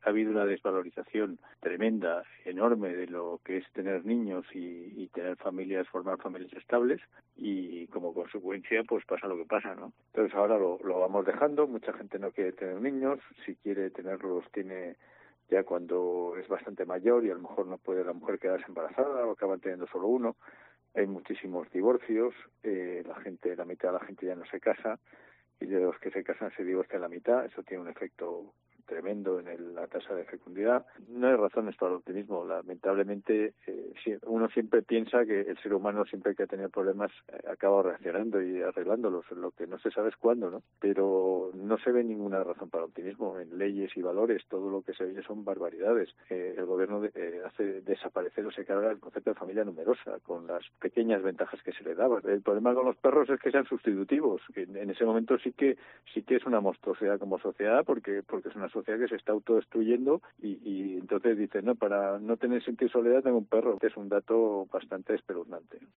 ha habido una desvalorización tremenda, enorme, de lo que es tener niños y tener familias, formar familias estables, y como consecuencia pues pasa lo que pasa, ¿no? Entonces ahora lo vamos dejando, mucha gente no quiere tener niños, si quiere tenerlos tiene ya cuando es bastante mayor y a lo mejor no puede la mujer quedarse embarazada o acaban teniendo solo uno. Hay muchísimos divorcios, la mitad de la gente ya no se casa, y de los que se casan se divorcian la mitad. Eso tiene un efecto tremendo en la tasa de fecundidad. No hay razones para el optimismo. Lamentablemente, uno siempre piensa que el ser humano, siempre que ha tenido problemas, acaba reaccionando y arreglándolos. Lo que no se sabe es cuándo, ¿no? Pero no se ve ninguna razón para el optimismo. En leyes y valores, todo lo que se ve son barbaridades. El gobierno hace desaparecer o se carga el concepto de familia numerosa, con las pequeñas ventajas que se le daban. El problema con los perros es que sean sustitutivos. Que en ese momento sí que es una monstruosidad como sociedad, porque es una sociedad que se está autodestruyendo y entonces dice, no, para no tener sentir soledad tengo un perro. Es un dato bastante espeluznante.